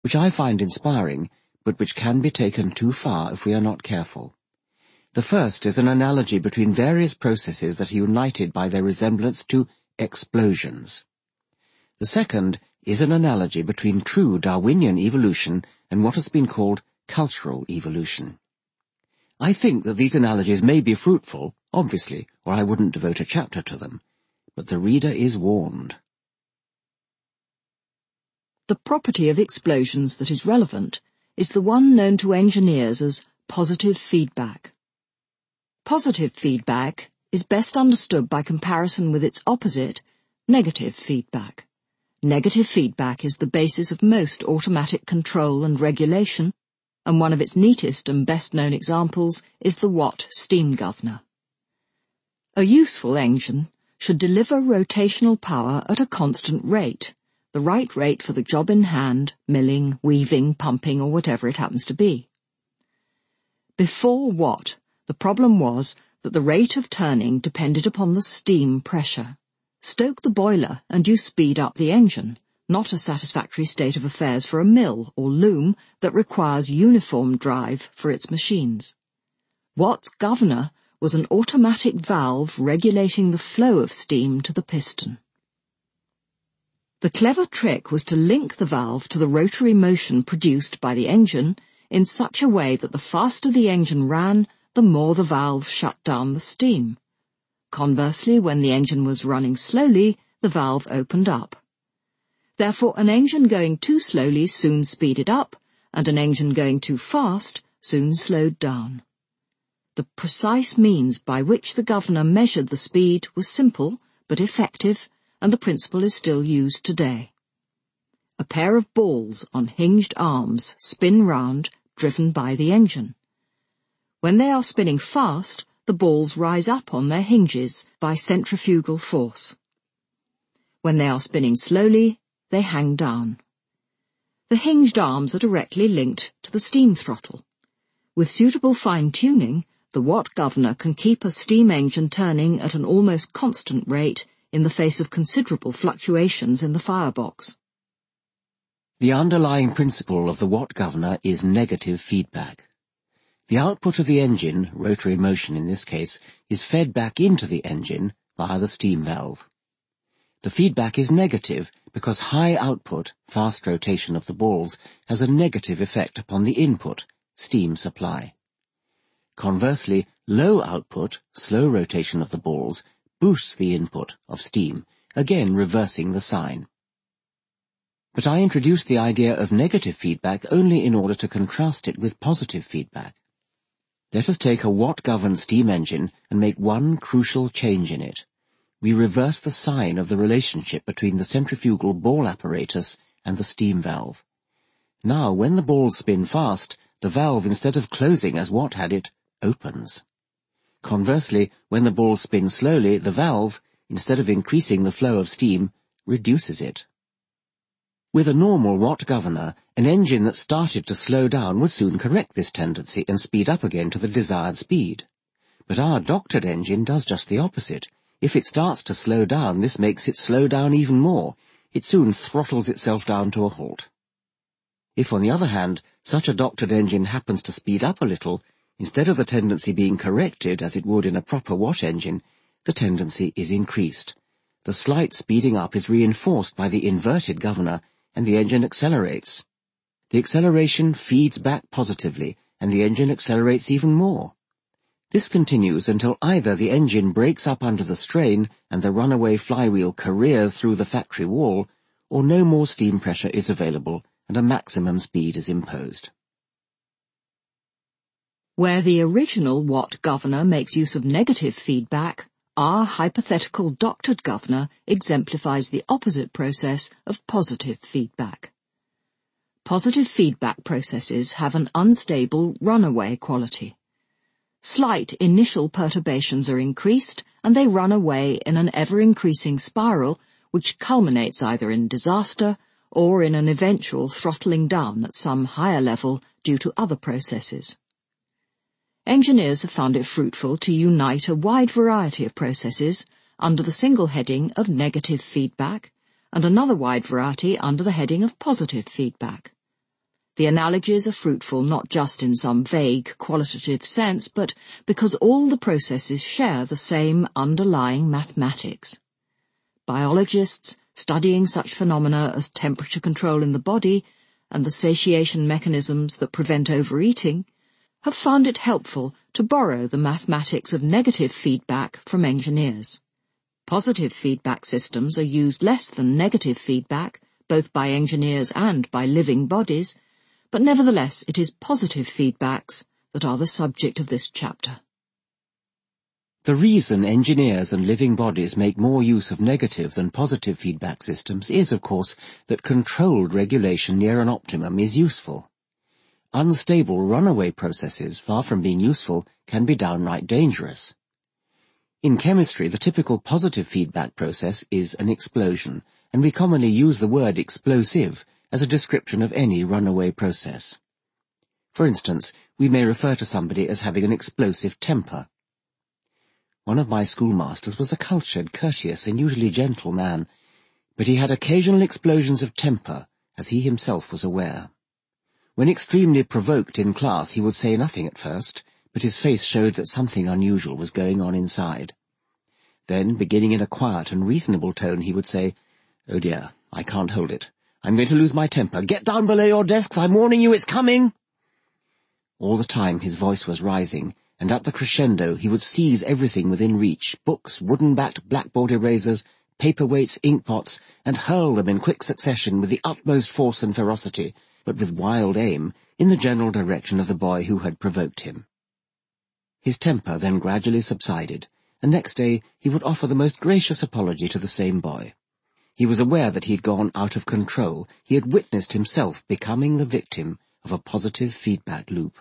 which I find inspiring, but which can be taken too far if we are not careful. The first is an analogy between various processes that are united by their resemblance to explosions. The second is an analogy between true Darwinian evolution and what has been called cultural evolution. I think that these analogies may be fruitful, obviously, or I wouldn't devote a chapter to them, but the reader is warned. The property of explosions that is relevant is the one known to engineers as positive feedback. Positive feedback is best understood by comparison with its opposite, negative feedback. Negative feedback is the basis of most automatic control and regulation, and one of its neatest and best-known examples is the Watt steam governor. A useful engine should deliver rotational power at a constant rate, the right rate for the job in hand, milling, weaving, pumping, or whatever it happens to be. Before Watt, the problem was that the rate of turning depended upon the steam pressure. Stoke the boiler and you speed up the engine, not a satisfactory state of affairs for a mill or loom that requires uniform drive for its machines. Watt's governor was an automatic valve regulating the flow of steam to the piston. The clever trick was to link the valve to the rotary motion produced by the engine in such a way that the faster the engine ran, the more the valve shut down the steam. Conversely, when the engine was running slowly, the valve opened up. Therefore, an engine going too slowly soon speeded up, and an engine going too fast soon slowed down. The precise means by which the governor measured the speed was simple but effective, and the principle is still used today. A pair of balls on hinged arms spin round, driven by the engine. When they are spinning fast, the balls rise up on their hinges by centrifugal force. When they are spinning slowly, they hang down. The hinged arms are directly linked to the steam throttle. With suitable fine-tuning, the Watt governor can keep a steam engine turning at an almost constant rate in the face of considerable fluctuations in the firebox. The underlying principle of the Watt governor is negative feedback. The output of the engine, rotary motion in this case, is fed back into the engine via the steam valve. The feedback is negative because high output, fast rotation of the balls, has a negative effect upon the input, steam supply. Conversely, low output, slow rotation of the balls, boosts the input of steam, again reversing the sign. But I introduced the idea of negative feedback only in order to contrast it with positive feedback. Let us take a Watt-governed steam engine and make one crucial change in it. We reverse the sign of the relationship between the centrifugal ball apparatus and the steam valve. Now, when the balls spin fast, the valve, instead of closing as Watt had it, opens. Conversely, when the balls spin slowly, the valve, instead of increasing the flow of steam, reduces it. With a normal Watt governor, an engine that started to slow down would soon correct this tendency and speed up again to the desired speed. But our doctored engine does just the opposite. If it starts to slow down, this makes it slow down even more. It soon throttles itself down to a halt. If, on the other hand, such a doctored engine happens to speed up a little, instead of the tendency being corrected as it would in a proper Watt engine, the tendency is increased. The slight speeding up is reinforced by the inverted governor, and the engine accelerates. The acceleration feeds back positively, and the engine accelerates even more. This continues until either the engine breaks up under the strain and the runaway flywheel careers through the factory wall, or no more steam pressure is available and a maximum speed is imposed. Where the original Watt governor makes use of negative feedback, our hypothetical doctored governor exemplifies the opposite process of positive feedback. Positive feedback processes have an unstable runaway quality. Slight initial perturbations are increased, and they run away in an ever-increasing spiral which culminates either in disaster or in an eventual throttling down at some higher level due to other processes. Engineers have found it fruitful to unite a wide variety of processes under the single heading of negative feedback and another wide variety under the heading of positive feedback. The analogies are fruitful not just in some vague qualitative sense, but because all the processes share the same underlying mathematics. Biologists studying such phenomena as temperature control in the body and the satiation mechanisms that prevent overeating have found it helpful to borrow the mathematics of negative feedback from engineers. Positive feedback systems are used less than negative feedback, both by engineers and by living bodies, but nevertheless it is positive feedbacks that are the subject of this chapter. The reason engineers and living bodies make more use of negative than positive feedback systems is, of course, that controlled regulation near an optimum is useful. Unstable runaway processes, far from being useful, can be downright dangerous. In chemistry, the typical positive feedback process is an explosion, and we commonly use the word explosive as a description of any runaway process. For instance, we may refer to somebody as having an explosive temper. One of my schoolmasters was a cultured, courteous, and usually gentle man, but he had occasional explosions of temper, as he himself was aware. When extremely provoked in class, he would say nothing at first, but his face showed that something unusual was going on inside. Then, beginning in a quiet and reasonable tone, he would say, "Oh dear, I can't hold it. I'm going to lose my temper. Get down below your desks, I'm warning you, it's coming!" All the time his voice was rising, and at the crescendo he would seize everything within reach, books, wooden-backed blackboard erasers, paperweights, inkpots, and hurl them in quick succession with the utmost force and ferocity, but with wild aim, in the general direction of the boy who had provoked him. His temper then gradually subsided, and next day he would offer the most gracious apology to the same boy. He was aware that he had gone out of control. He had witnessed himself becoming the victim of a positive feedback loop.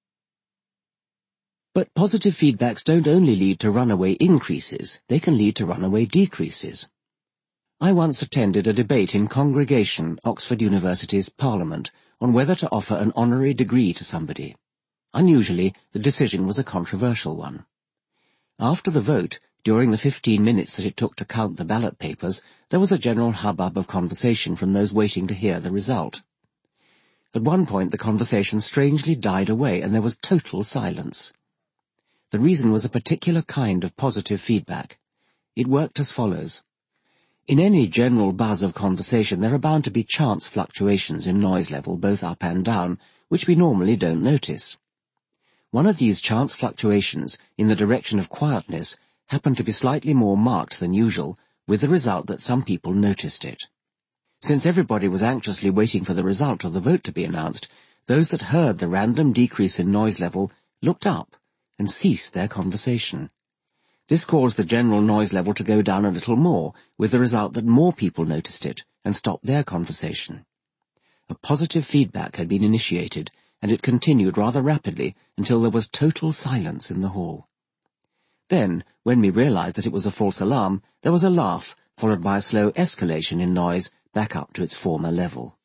But positive feedbacks don't only lead to runaway increases, they can lead to runaway decreases. I once attended a debate in Congregation, Oxford University's Parliament, on whether to offer an honorary degree to somebody. Unusually, the decision was a controversial one. After the vote, during the 15 minutes that it took to count the ballot papers, there was a general hubbub of conversation from those waiting to hear the result. At one point the conversation strangely died away and there was total silence. The reason was a particular kind of positive feedback. It worked as follows. In any general buzz of conversation there are bound to be chance fluctuations in noise level both up and down, which we normally don't notice. One of these chance fluctuations, in the direction of quietness, happened to be slightly more marked than usual, with the result that some people noticed it. Since everybody was anxiously waiting for the result of the vote to be announced, those that heard the random decrease in noise level looked up and ceased their conversation. This caused the general noise level to go down a little more, with the result that more people noticed it and stopped their conversation. A positive feedback had been initiated, and it continued rather rapidly until there was total silence in the hall. Then, when we realized that it was a false alarm, there was a laugh, followed by a slow escalation in noise back up to its former level.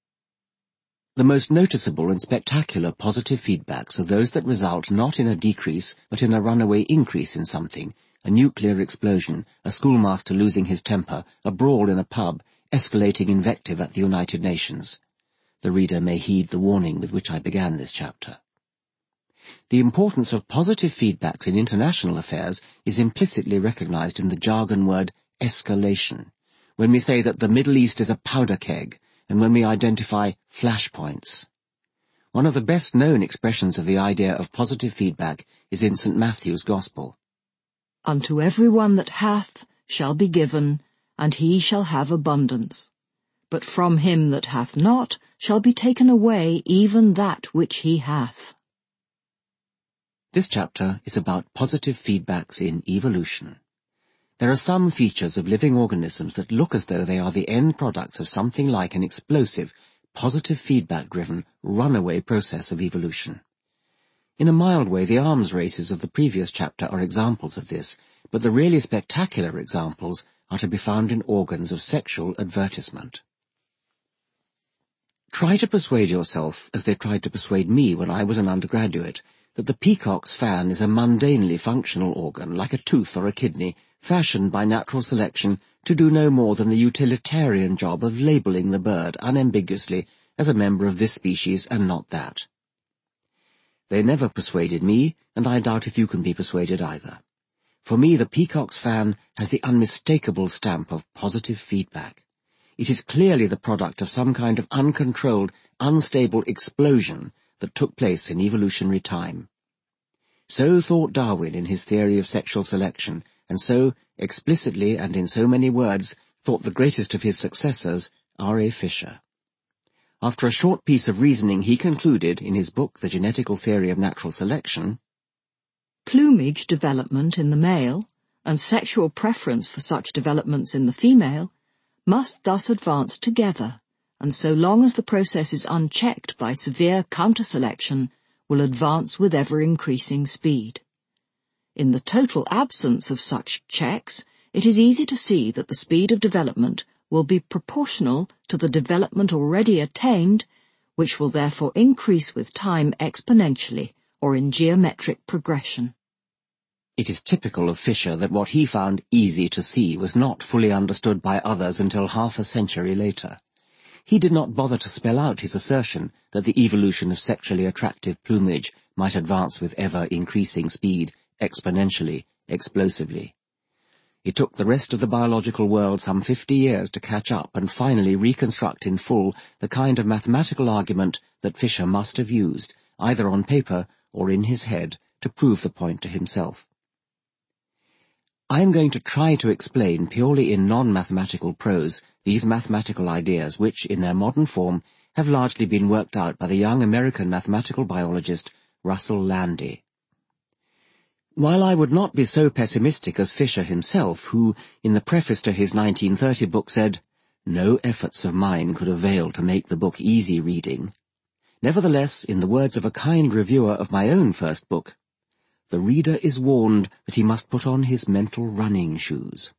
The most noticeable and spectacular positive feedbacks are those that result not in a decrease, but in a runaway increase in something, a nuclear explosion, a schoolmaster losing his temper, a brawl in a pub, escalating invective at the United Nations. The reader may heed the warning with which I began this chapter. The importance of positive feedbacks in international affairs is implicitly recognized in the jargon word escalation, when we say that the Middle East is a powder keg, and when we identify flashpoints. One of the best-known expressions of the idea of positive feedback is in St. Matthew's Gospel. Unto every one that hath shall be given, and he shall have abundance. But from him that hath not shall be taken away even that which he hath. This chapter is about positive feedbacks in evolution. There are some features of living organisms that look as though they are the end products of something like an explosive, positive feedback-driven, runaway process of evolution. In a mild way, the arms races of the previous chapter are examples of this, but the really spectacular examples are to be found in organs of sexual advertisement. Try to persuade yourself, as they tried to persuade me when I was an undergraduate, that the peacock's fan is a mundanely functional organ, like a tooth or a kidney, fashioned by natural selection to do no more than the utilitarian job of labelling the bird unambiguously as a member of this species and not that. They never persuaded me, and I doubt if you can be persuaded either. For me, the peacock's fan has the unmistakable stamp of positive feedback. It is clearly the product of some kind of uncontrolled, unstable explosion that took place in evolutionary time. So thought Darwin in his theory of sexual selection, and so, explicitly and in so many words, thought the greatest of his successors, R. A. Fisher. After a short piece of reasoning, he concluded, in his book The Genetical Theory of Natural Selection, plumage development in the male, and sexual preference for such developments in the female, must thus advance together, and so long as the process is unchecked by severe counter-selection, will advance with ever-increasing speed. In the total absence of such checks, it is easy to see that the speed of development will be proportional to the development already attained, which will therefore increase with time exponentially, or in geometric progression. It is typical of Fisher that what he found easy to see was not fully understood by others until half a century later. He did not bother to spell out his assertion that the evolution of sexually attractive plumage might advance with ever-increasing speed, exponentially, explosively. It took the rest of the biological world some 50 years to catch up and finally reconstruct in full the kind of mathematical argument that Fisher must have used, either on paper or in his head, to prove the point to himself. I am going to try to explain purely in non-mathematical prose these mathematical ideas which, in their modern form, have largely been worked out by the young American mathematical biologist Russell Landy. While I would not be so pessimistic as Fisher himself, who, in the preface to his 1930 book, said, "No efforts of mine could avail to make the book easy reading," nevertheless, in the words of a kind reviewer of my own first book, the reader is warned that he must put on his mental running shoes.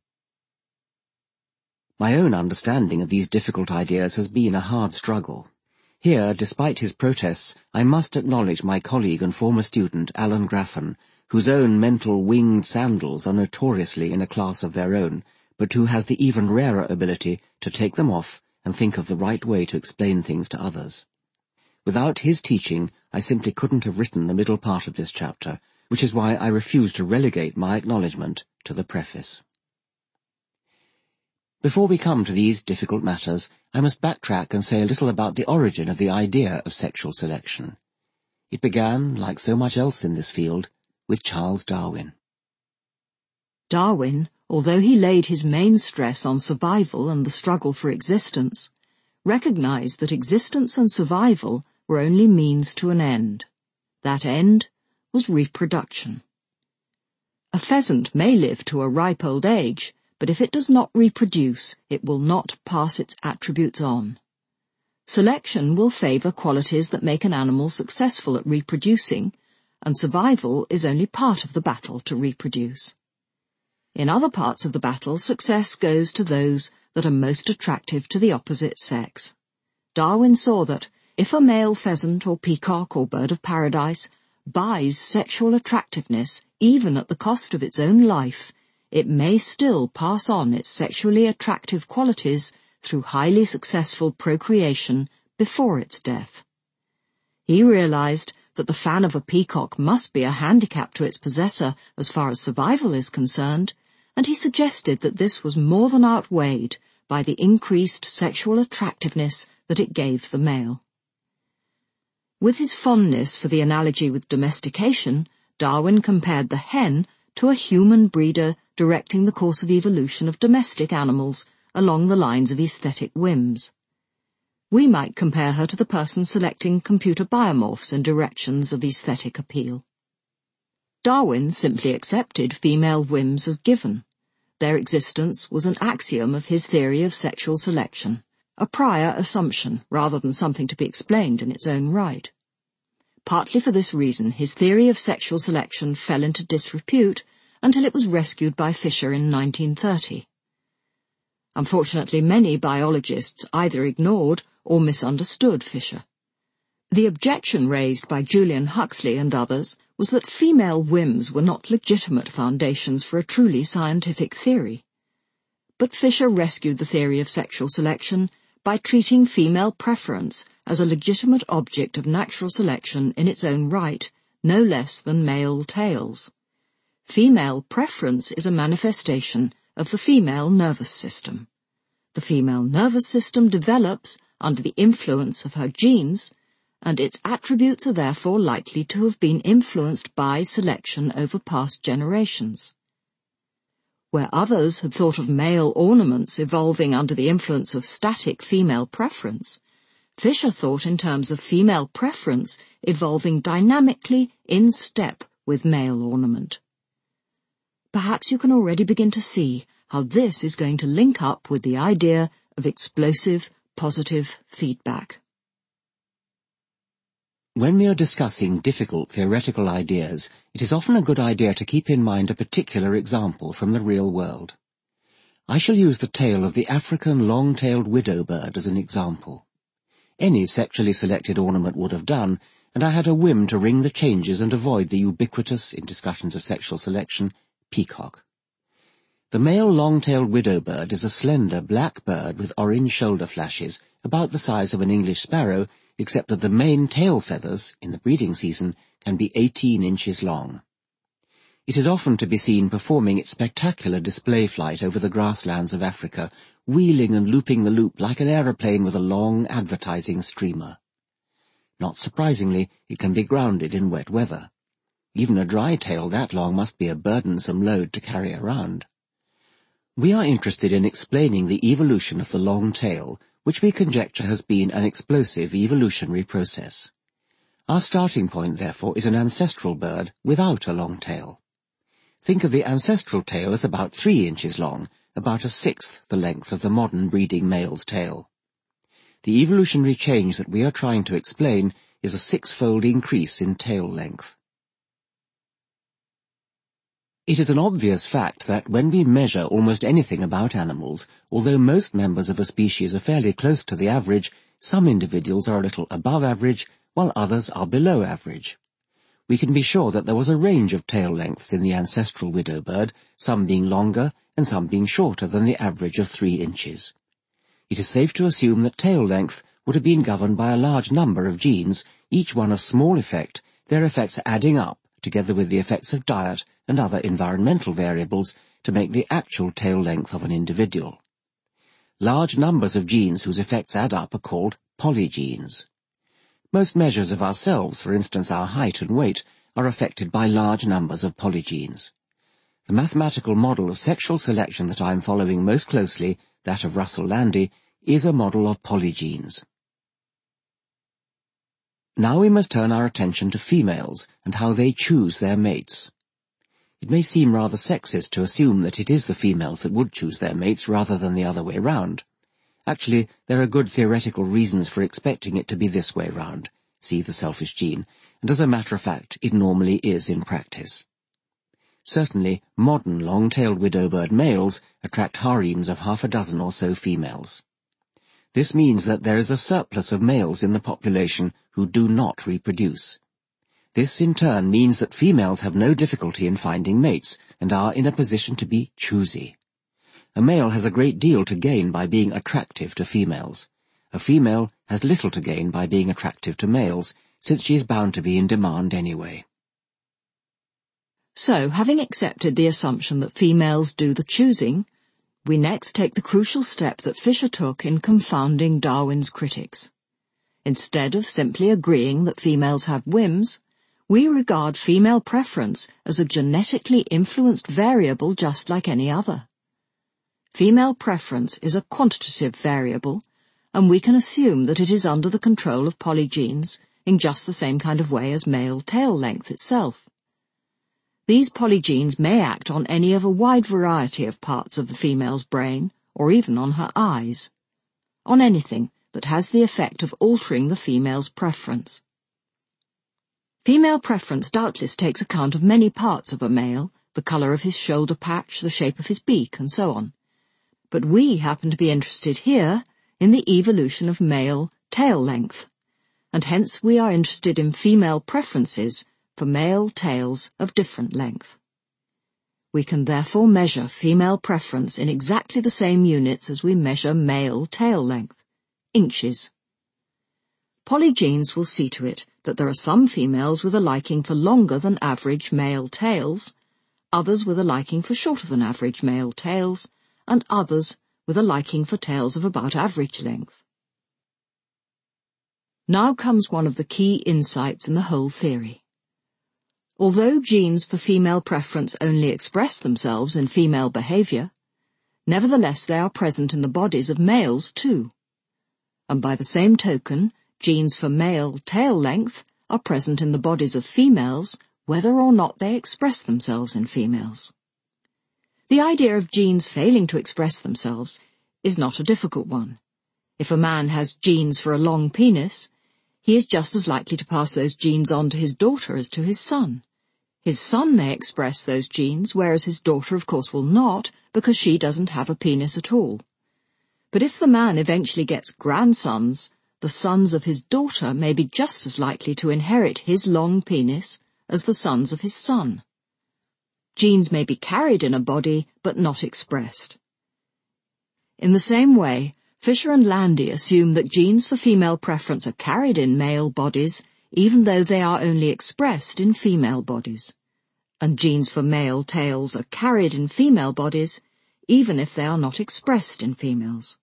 My own understanding of these difficult ideas has been a hard struggle. Here, despite his protests, I must acknowledge my colleague and former student, Alan Graffan, whose own mental winged sandals are notoriously in a class of their own, but who has the even rarer ability to take them off and think of the right way to explain things to others. Without his teaching, I simply couldn't have written the middle part of this chapter, which is why I refuse to relegate my acknowledgement to the preface. Before we come to these difficult matters, I must backtrack and say a little about the origin of the idea of sexual selection. It began, like so much else in this field, with Charles Darwin. Darwin, although he laid his main stress on survival and the struggle for existence, recognized that existence and survival were only means to an end. That end was reproduction. A pheasant may live to a ripe old age, but if it does not reproduce, it will not pass its attributes on. Selection will favor qualities that make an animal successful at reproducing, and survival is only part of the battle to reproduce. In other parts of the battle, success goes to those that are most attractive to the opposite sex. Darwin saw that if a male pheasant or peacock or bird of paradise buys sexual attractiveness even at the cost of its own life, it may still pass on its sexually attractive qualities through highly successful procreation before its death. He realized that the fan of a peacock must be a handicap to its possessor as far as survival is concerned, and he suggested that this was more than outweighed by the increased sexual attractiveness that it gave the male. With his fondness for the analogy with domestication, Darwin compared the hen to a human breeder directing the course of evolution of domestic animals along the lines of aesthetic whims. We might compare her to the person selecting computer biomorphs in directions of aesthetic appeal. Darwin simply accepted female whims as given. Their existence was an axiom of his theory of sexual selection, a prior assumption rather than something to be explained in its own right. Partly for this reason, his theory of sexual selection fell into disrepute until it was rescued by Fisher in 1930. Unfortunately, many biologists either ignored or misunderstood Fisher. The objection raised by Julian Huxley and others was that female whims were not legitimate foundations for a truly scientific theory. But Fisher rescued the theory of sexual selection by treating female preference as a legitimate object of natural selection in its own right, no less than male tails. Female preference is a manifestation of the female nervous system. The female nervous system develops under the influence of her genes, and its attributes are therefore likely to have been influenced by selection over past generations. Where others had thought of male ornaments evolving under the influence of static female preference, Fisher thought in terms of female preference evolving dynamically in step with male ornament. Perhaps you can already begin to see how this is going to link up with the idea of explosive, positive feedback. When we are discussing difficult theoretical ideas, it is often a good idea to keep in mind a particular example from the real world. I shall use the tail of the African long-tailed widow bird as an example. Any sexually selected ornament would have done, and I had a whim to ring the changes and avoid the ubiquitous, in discussions of sexual selection, peacock. The male long-tailed widow bird is a slender black bird with orange shoulder flashes, about the size of an English sparrow, except that the main tail feathers, in the breeding season, can be 18 inches long. It is often to be seen performing its spectacular display flight over the grasslands of Africa, wheeling and looping the loop like an aeroplane with a long advertising streamer. Not surprisingly, it can be grounded in wet weather. Even a dry tail that long must be a burdensome load to carry around. We are interested in explaining the evolution of the long tail, which we conjecture has been an explosive evolutionary process. Our starting point, therefore, is an ancestral bird without a long tail. Think of the ancestral tail as about 3 inches long, about a sixth the length of the modern breeding male's tail. The evolutionary change that we are trying to explain is a 6-fold increase in tail length. It is an obvious fact that when we measure almost anything about animals, although most members of a species are fairly close to the average, some individuals are a little above average, while others are below average. We can be sure that there was a range of tail lengths in the ancestral widow bird, some being longer and some being shorter than the average of 3 inches. It is safe to assume that tail length would have been governed by a large number of genes, each one of small effect, their effects adding up, together with the effects of diet and other environmental variables, to make the actual tail length of an individual. Large numbers of genes whose effects add up are called polygenes. Most measures of ourselves, for instance our height and weight, are affected by large numbers of polygenes. The mathematical model of sexual selection that I am following most closely, that of Russell Landy, is a model of polygenes. Now we must turn our attention to females and how they choose their mates. It may seem rather sexist to assume that it is the females that would choose their mates rather than the other way round. Actually, there are good theoretical reasons for expecting it to be this way round, see the selfish gene, and as a matter of fact, it normally is in practice. Certainly, modern long-tailed widowbird males attract harems of half a dozen or so females. This means that there is a surplus of males in the population who do not reproduce. This in turn means that females have no difficulty in finding mates and are in a position to be choosy. A male has a great deal to gain by being attractive to females. A female has little to gain by being attractive to males, since she is bound to be in demand anyway. So, having accepted the assumption that females do the choosing, we next take the crucial step that Fisher took in confounding Darwin's critics. Instead of simply agreeing that females have whims, we regard female preference as a genetically influenced variable just like any other. Female preference is a quantitative variable, and we can assume that it is under the control of polygenes in just the same kind of way as male tail length itself. These polygenes may act on any of a wide variety of parts of the female's brain, or even on her eyes. On anything that has the effect of altering the female's preference. Female preference doubtless takes account of many parts of a male, the colour of his shoulder patch, the shape of his beak, and so on. But we happen to be interested here in the evolution of male tail length, and hence we are interested in female preferences for male tails of different length. We can therefore measure female preference in exactly the same units as we measure male tail length, inches. Polygenes will see to it that there are some females with a liking for longer than average male tails, others with a liking for shorter than average male tails, and others with a liking for tails of about average length. Now comes one of the key insights in the whole theory. Although genes for female preference only express themselves in female behavior, nevertheless they are present in the bodies of males too. And by the same token, genes for male tail length are present in the bodies of females whether or not they express themselves in females. The idea of genes failing to express themselves is not a difficult one. If a man has genes for a long penis, he is just as likely to pass those genes on to his daughter as to his son. His son may express those genes, whereas his daughter of course will not, because she doesn't have a penis at all. But if the man eventually gets grandsons, the sons of his daughter may be just as likely to inherit his long penis as the sons of his son. Genes may be carried in a body, but not expressed. In the same way, Fisher and Landy assume that genes for female preference are carried in male bodies, even though they are only expressed in female bodies. And genes for male tails are carried in female bodies, even if they are not expressed in females.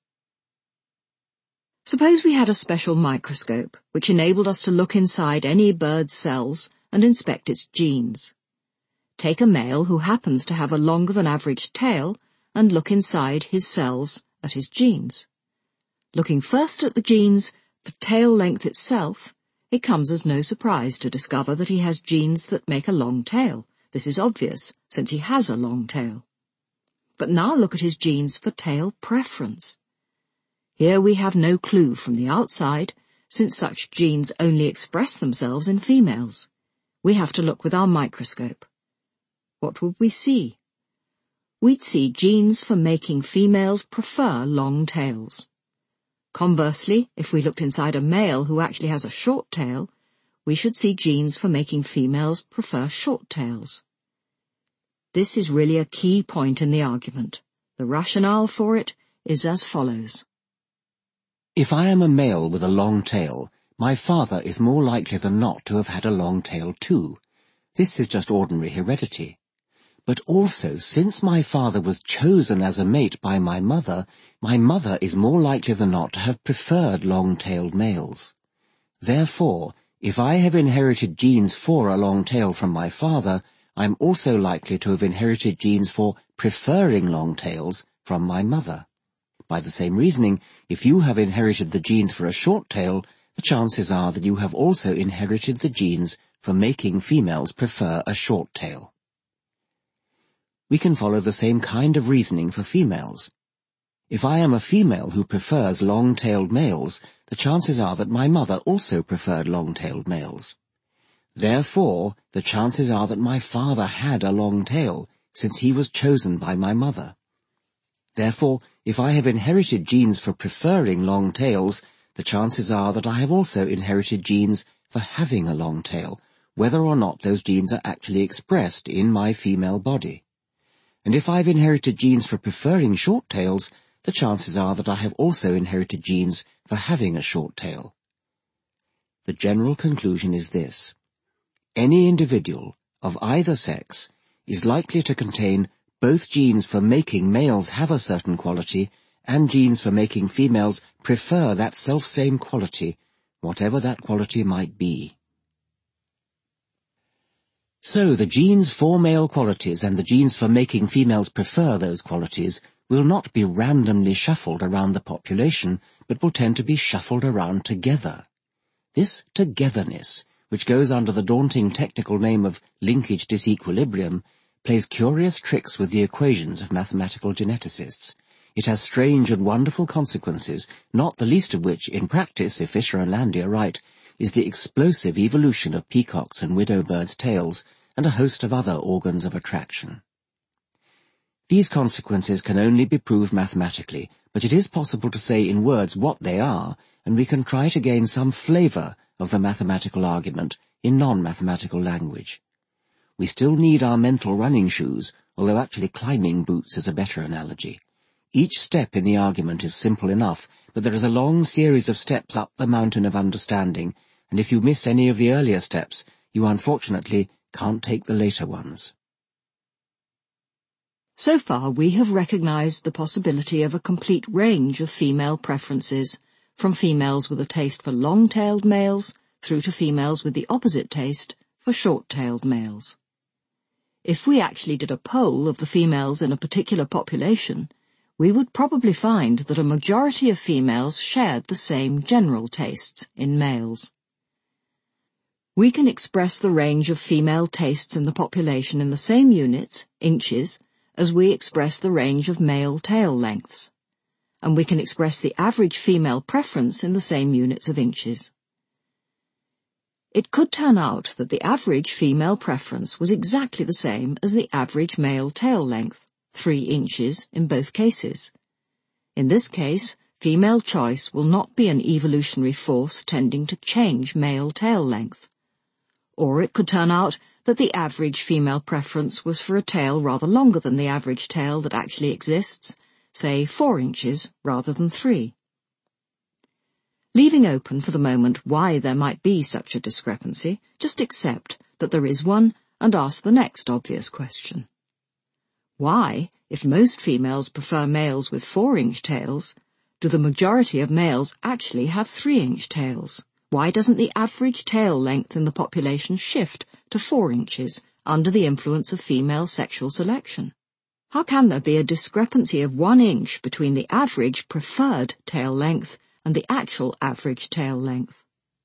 Suppose we had a special microscope, which enabled us to look inside any bird's cells and inspect its genes. Take a male who happens to have a longer than average tail and look inside his cells at his genes. Looking first at the genes for tail length itself, it comes as no surprise to discover that he has genes that make a long tail. This is obvious, since he has a long tail. But now look at his genes for tail preference. Here we have no clue from the outside, since such genes only express themselves in females. We have to look with our microscope. What would we see? We'd see genes for making females prefer long tails. Conversely, if we looked inside a male who actually has a short tail, we should see genes for making females prefer short tails. This is really a key point in the argument. The rationale for it is as follows. If I am a male with a long tail, my father is more likely than not to have had a long tail too. This is just ordinary heredity. But also, since my father was chosen as a mate by my mother is more likely than not to have preferred long-tailed males. Therefore, if I have inherited genes for a long tail from my father, I'm also likely to have inherited genes for preferring long tails from my mother. By the same reasoning, if you have inherited the genes for a short tail, the chances are that you have also inherited the genes for making females prefer a short tail. We can follow the same kind of reasoning for females. If I am a female who prefers long-tailed males, the chances are that my mother also preferred long-tailed males. Therefore, the chances are that my father had a long tail, since he was chosen by my mother. Therefore, if I have inherited genes for preferring long tails, the chances are that I have also inherited genes for having a long tail, whether or not those genes are actually expressed in my female body. And if I've inherited genes for preferring short tails, the chances are that I have also inherited genes for having a short tail. The general conclusion is this. Any individual of either sex is likely to contain both genes for making males have a certain quality and genes for making females prefer that self-same quality, whatever that quality might be. So the genes for male qualities and the genes for making females prefer those qualities will not be randomly shuffled around the population, but will tend to be shuffled around together. This togetherness, which goes under the daunting technical name of linkage disequilibrium, plays curious tricks with the equations of mathematical geneticists. It has strange and wonderful consequences, not the least of which, in practice, if Fisher and Landy are right, is the explosive evolution of peacocks' and widow birds' tails, and a host of other organs of attraction. These consequences can only be proved mathematically, but it is possible to say in words what they are, and we can try to gain some flavor of the mathematical argument in non-mathematical language. We still need our mental running shoes, although actually climbing boots is a better analogy. Each step in the argument is simple enough, but there is a long series of steps up the mountain of understanding, and if you miss any of the earlier steps, you unfortunately can't take the later ones. So far, we have recognized the possibility of a complete range of female preferences, from females with a taste for long-tailed males through to females with the opposite taste for short-tailed males. If we actually did a poll of the females in a particular population, we would probably find that a majority of females shared the same general tastes in males. We can express the range of female tastes in the population in the same units, inches, as we express the range of male tail lengths, and we can express the average female preference in the same units of inches. It could turn out that the average female preference was exactly the same as the average male tail length, 3 inches in both cases. In this case, female choice will not be an evolutionary force tending to change male tail length. Or it could turn out that the average female preference was for a tail rather longer than the average tail that actually exists, say 4 inches rather than 3. Leaving open for the moment why there might be such a discrepancy, just accept that there is one and ask the next obvious question. Why, if most females prefer males with 4-inch tails, do the majority of males actually have 3-inch tails? Why doesn't the average tail length in the population shift to 4 inches under the influence of female sexual selection? How can there be a discrepancy of 1 inch between the average preferred tail length and the actual average tail length?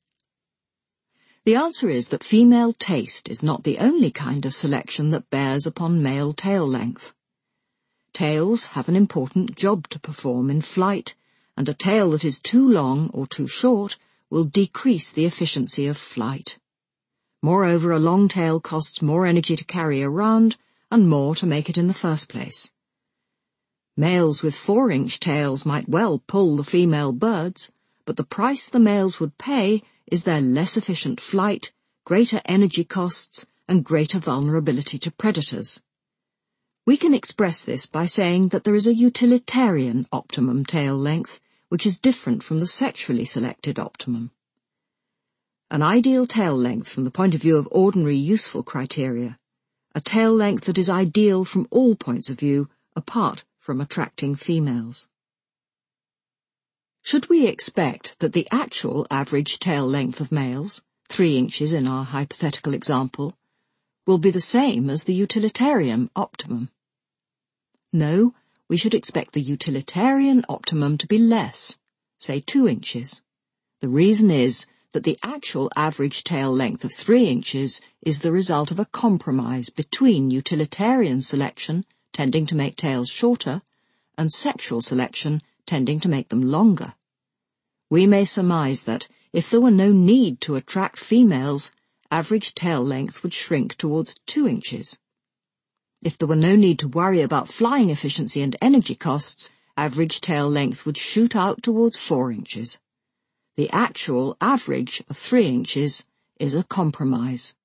The answer is that female taste is not the only kind of selection that bears upon male tail length. Tails have an important job to perform in flight, and a tail that is too long or too short will decrease the efficiency of flight. Moreover, a long tail costs more energy to carry around and more to make it in the first place. Males with 4-inch tails might well pull the female birds, but the price the males would pay is their less efficient flight, greater energy costs, and greater vulnerability to predators. We can express this by saying that there is a utilitarian optimum tail length, which is different from the sexually selected optimum. An ideal tail length from the point of view of ordinary useful criteria, a tail length that is ideal from all points of view apart from attracting females. Should we expect that the actual average tail length of males, 3 inches in our hypothetical example, will be the same as the utilitarian optimum? No, we should expect the utilitarian optimum to be less, say 2 inches. The reason is that the actual average tail length of 3 inches is the result of a compromise between utilitarian selection, tending to make tails shorter, and sexual selection, tending to make them longer. We may surmise that, if there were no need to attract females, average tail length would shrink towards 2 inches. If there were no need to worry about flying efficiency and energy costs, average tail length would shoot out towards 4 inches. The actual average of 3 inches is a compromise.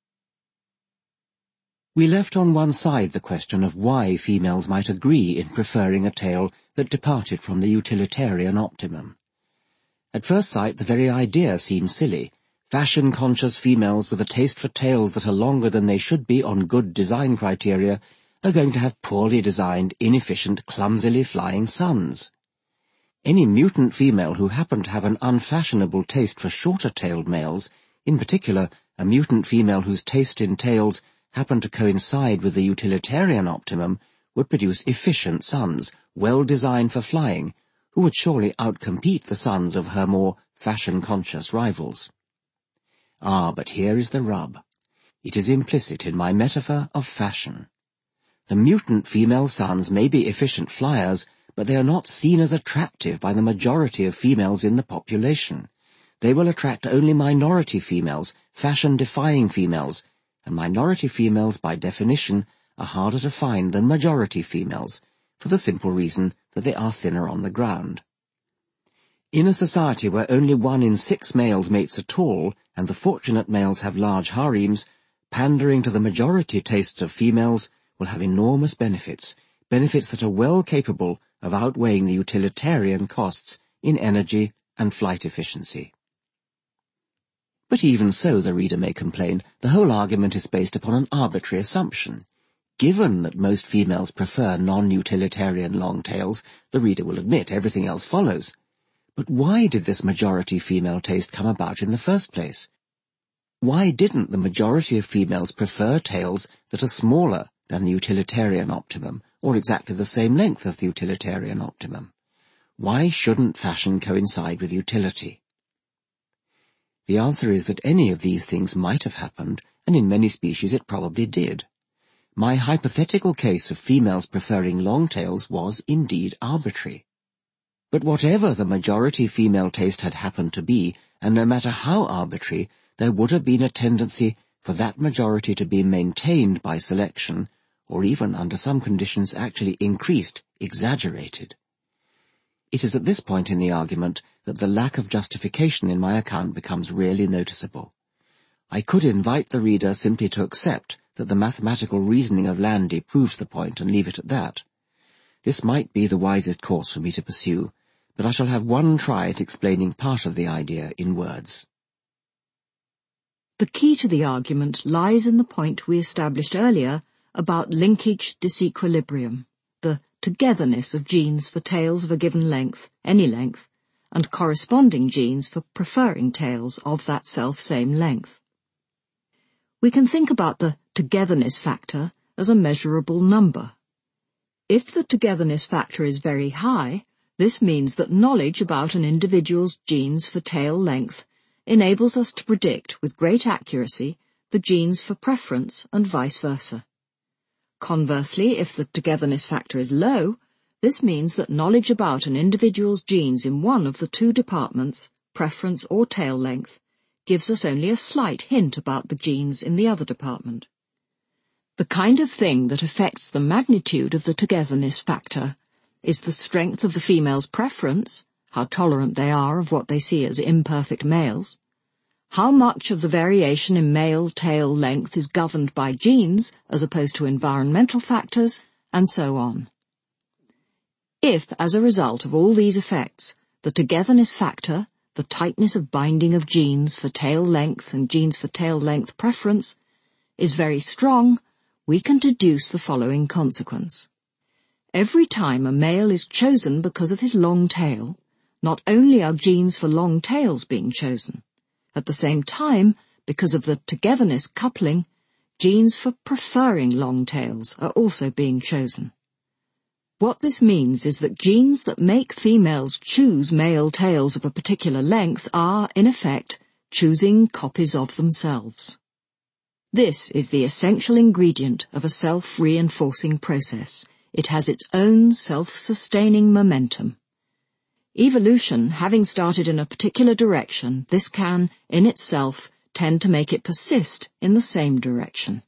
We left on one side the question of why females might agree in preferring a tail that departed from the utilitarian optimum. At first sight, the very idea seems silly. Fashion-conscious females with a taste for tails that are longer than they should be on good design criteria are going to have poorly designed, inefficient, clumsily flying sons. Any mutant female who happened to have an unfashionable taste for shorter-tailed males, in particular a mutant female whose taste in tails happened to coincide with the utilitarian optimum, would produce efficient sons, well designed for flying, who would surely outcompete the sons of her more fashion-conscious rivals. But here is the rub. It is implicit in my metaphor of fashion. The mutant female sons may be efficient flyers, but they are not seen as attractive by the majority of females in the population. They will attract only minority females, fashion-defying females, and minority females by definition are harder to find than majority females, for the simple reason that they are thinner on the ground. In a society where only 1 in 6 males mates at all, and the fortunate males have large harems, pandering to the majority tastes of females will have enormous benefits, benefits that are well capable of outweighing the utilitarian costs in energy and flight efficiency. But even so, the reader may complain, the whole argument is based upon an arbitrary assumption. Given that most females prefer non-utilitarian long tails, the reader will admit everything else follows. But why did this majority female taste come about in the first place? Why didn't the majority of females prefer tails that are smaller than the utilitarian optimum, or exactly the same length as the utilitarian optimum? Why shouldn't fashion coincide with utility? The answer is that any of these things might have happened, and in many species it probably did. My hypothetical case of females preferring long tails was indeed arbitrary. But whatever the majority female taste had happened to be, and no matter how arbitrary, there would have been a tendency for that majority to be maintained by selection, or even under some conditions actually increased, exaggerated. It is at this point in the argument that the lack of justification in my account becomes really noticeable. I could invite the reader simply to accept that the mathematical reasoning of Landy proves the point and leave it at that. This might be the wisest course for me to pursue, but I shall have one try at explaining part of the idea in words. The key to the argument lies in the point we established earlier about linkage disequilibrium, the togetherness of genes for tails of a given length, any length, and corresponding genes for preferring tails of that self-same length. We can think about the togetherness factor as a measurable number. If the togetherness factor is very high, this means that knowledge about an individual's genes for tail length enables us to predict with great accuracy the genes for preference and vice versa. Conversely, if the togetherness factor is low, this means that knowledge about an individual's genes in one of the two departments, preference or tail length, gives us only a slight hint about the genes in the other department. The kind of thing that affects the magnitude of the togetherness factor is the strength of the female's preference, how tolerant they are of what they see as imperfect males, how much of the variation in male tail length is governed by genes as opposed to environmental factors, and so on. If, as a result of all these effects, the togetherness factor, the tightness of binding of genes for tail length and genes for tail length preference, is very strong, we can deduce the following consequence. Every time a male is chosen because of his long tail, not only are genes for long tails being chosen, at the same time, because of the togetherness coupling, genes for preferring long tails are also being chosen. What this means is that genes that make females choose male tails of a particular length are, in effect, choosing copies of themselves. This is the essential ingredient of a self-reinforcing process. It has its own self-sustaining momentum. Evolution having started in a particular direction, this can, in itself, tend to make it persist in the same direction.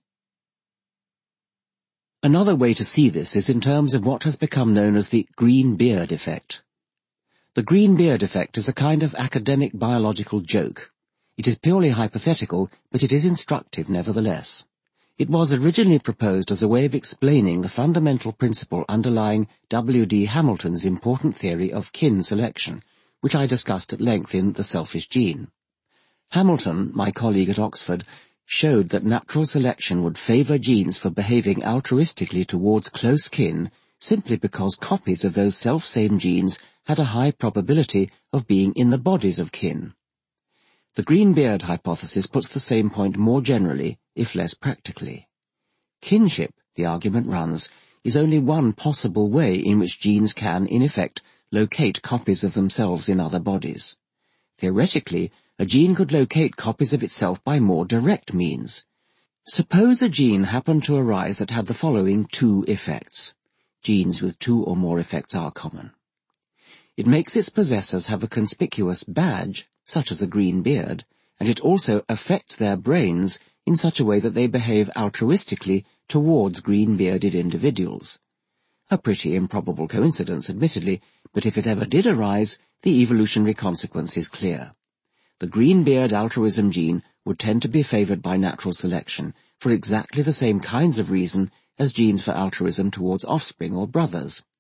Another way to see this is in terms of what has become known as the green beard effect. The green beard effect is a kind of academic biological joke. It is purely hypothetical, but it is instructive nevertheless. It was originally proposed as a way of explaining the fundamental principle underlying W.D. Hamilton's important theory of kin selection, which I discussed at length in The Selfish Gene. Hamilton, my colleague at Oxford, showed that natural selection would favour genes for behaving altruistically towards close kin simply because copies of those self-same genes had a high probability of being in the bodies of kin. The green beard hypothesis puts the same point more generally, if less practically. Kinship, the argument runs, is only one possible way in which genes can, in effect, locate copies of themselves in other bodies. Theoretically, a gene could locate copies of itself by more direct means. Suppose a gene happened to arise that had the following two effects. Genes with two or more effects are common. It makes its possessors have a conspicuous badge, such as a green beard, and it also affects their brains in such a way that they behave altruistically towards green-bearded individuals. A pretty improbable coincidence, admittedly, but if it ever did arise, the evolutionary consequence is clear. The green-beard altruism gene would tend to be favoured by natural selection for exactly the same kinds of reason as genes for altruism towards offspring or brothers.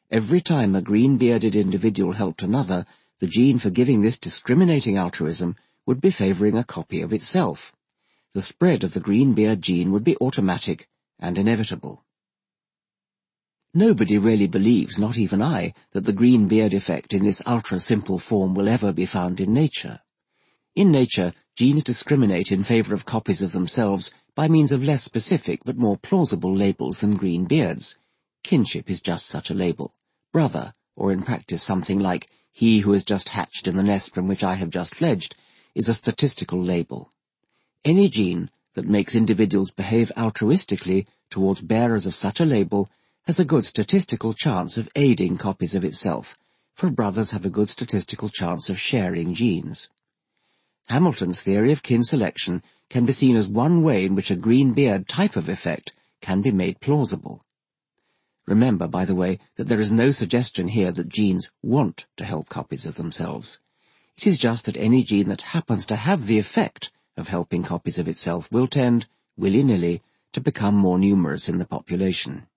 Every time a green-bearded individual helped another, the gene for giving this discriminating altruism would be favouring a copy of itself. The spread of the green-beard gene would be automatic and inevitable. Nobody really believes, not even I, that the green-beard effect in this ultra-simple form will ever be found in nature. In nature, genes discriminate in favour of copies of themselves by means of less specific but more plausible labels than green beards. Kinship is just such a label. Brother, or in practice something like he who has just hatched in the nest from which I have just fledged, is a statistical label. Any gene that makes individuals behave altruistically towards bearers of such a label has a good statistical chance of aiding copies of itself, for brothers have a good statistical chance of sharing genes. Hamilton's theory of kin selection can be seen as one way in which a green-beard type of effect can be made plausible. Remember, by the way, that there is no suggestion here that genes want to help copies of themselves. It is just that any gene that happens to have the effect of helping copies of itself will tend, willy-nilly, to become more numerous in the population.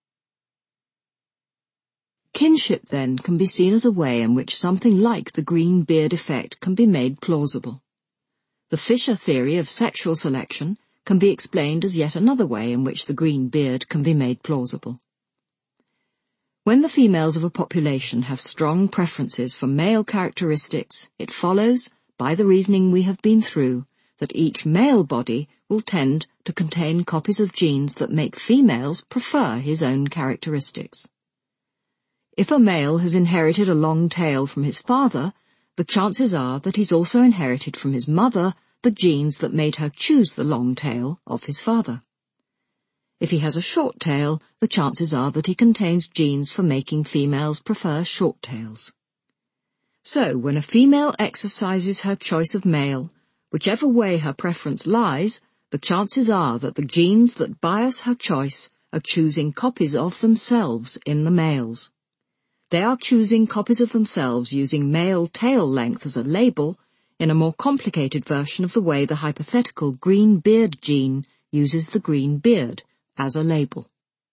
Kinship, then, can be seen as a way in which something like the green beard effect can be made plausible. The Fisher theory of sexual selection can be explained as yet another way in which the green beard can be made plausible. When the females of a population have strong preferences for male characteristics, it follows, by the reasoning we have been through, that each male body will tend to contain copies of genes that make females prefer his own characteristics. If a male has inherited a long tail from his father, the chances are that he's also inherited from his mother the genes that made her choose the long tail of his father. If he has a short tail, the chances are that he contains genes for making females prefer short tails. So, when a female exercises her choice of male, whichever way her preference lies, the chances are that the genes that bias her choice are choosing copies of themselves in the males. They are choosing copies of themselves using male tail length as a label in a more complicated version of the way the hypothetical green beard gene uses the green beard as a label.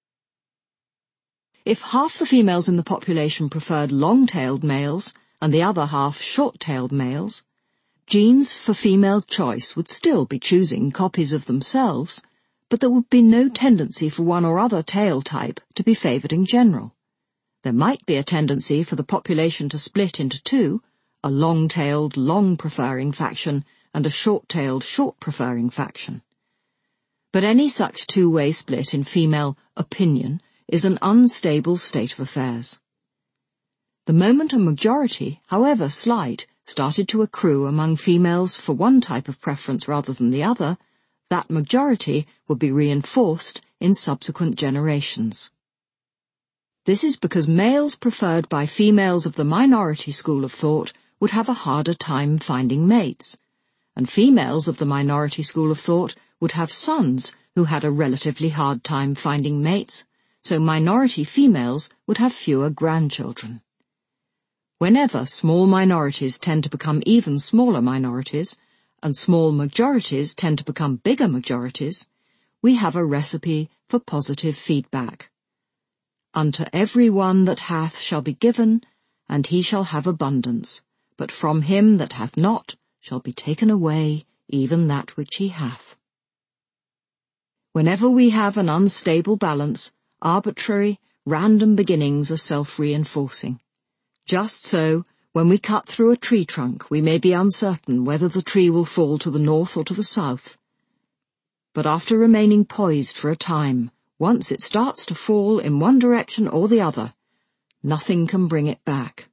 If half the females in the population preferred long-tailed males and the other half short-tailed males, genes for female choice would still be choosing copies of themselves, but there would be no tendency for one or other tail type to be favoured in general. There might be a tendency for the population to split into two, a long-tailed, long-preferring faction and a short-tailed, short-preferring faction. But any such two-way split in female opinion is an unstable state of affairs. The moment a majority, however slight, started to accrue among females for one type of preference rather than the other, that majority would be reinforced in subsequent generations. This is because males preferred by females of the minority school of thought would have a harder time finding mates, and females of the minority school of thought would have sons who had a relatively hard time finding mates, so minority females would have fewer grandchildren. Whenever small minorities tend to become even smaller minorities, and small majorities tend to become bigger majorities, we have a recipe for positive feedback. Unto every one that hath shall be given, and he shall have abundance, but from him that hath not shall be taken away even that which he hath. Whenever we have an unstable balance, arbitrary, random beginnings are self-reinforcing. Just so, when we cut through a tree trunk, we may be uncertain whether the tree will fall to the north or to the south. But after remaining poised for a time, once it starts to fall in one direction or the other, nothing can bring it back.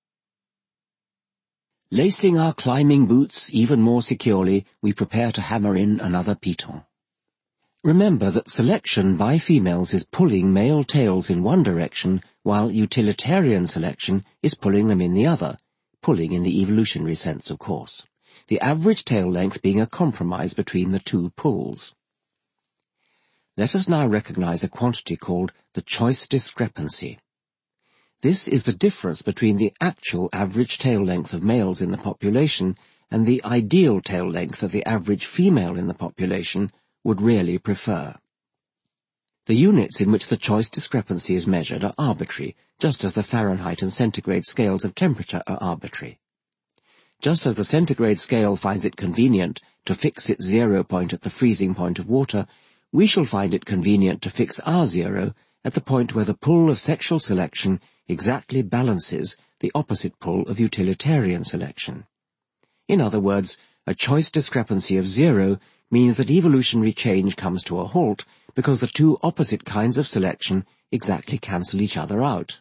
Lacing our climbing boots even more securely, we prepare to hammer in another piton. Remember that selection by females is pulling male tails in one direction, while utilitarian selection is pulling them in the other, pulling in the evolutionary sense, of course, the average tail length being a compromise between the two pulls. Let us now recognize a quantity called the choice discrepancy. This is the difference between the actual average tail length of males in the population and the ideal tail length that the average female in the population would really prefer. The units in which the choice discrepancy is measured are arbitrary, just as the Fahrenheit and centigrade scales of temperature are arbitrary. Just as the centigrade scale finds it convenient to fix its 0 point at the freezing point of water, we shall find it convenient to fix our 0 at the point where the pull of sexual selection exactly balances the opposite pull of utilitarian selection. In other words, a choice discrepancy of 0 means that evolutionary change comes to a halt because the two opposite kinds of selection exactly cancel each other out.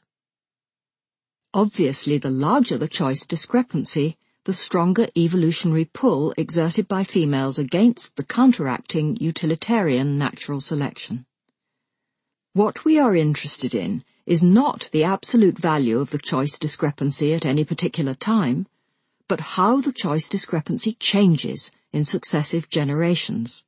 Obviously, the larger the choice discrepancy, the stronger evolutionary pull exerted by females against the counteracting utilitarian natural selection. What we are interested in is not the absolute value of the choice discrepancy at any particular time, but how the choice discrepancy changes in successive generations.